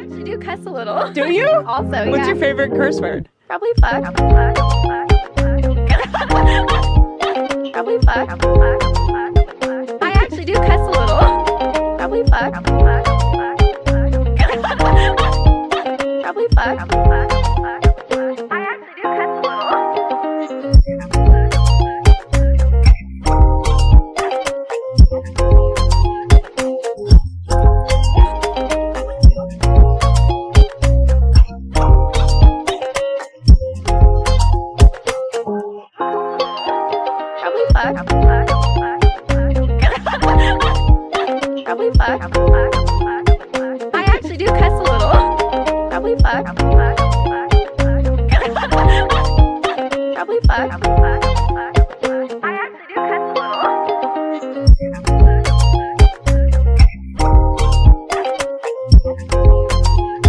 actually do cuss a little. Do you? Also, What's yeah. your favorite curse word? Probably fuck. Probably fuck. I actually do cuss a little. Probably fuck. Probably fuck. I actually do cuss a little. Probably fuck. Probably fuck. I actually do cuss a little. Probably fuck. Probably fuck. I actually do cuss a little.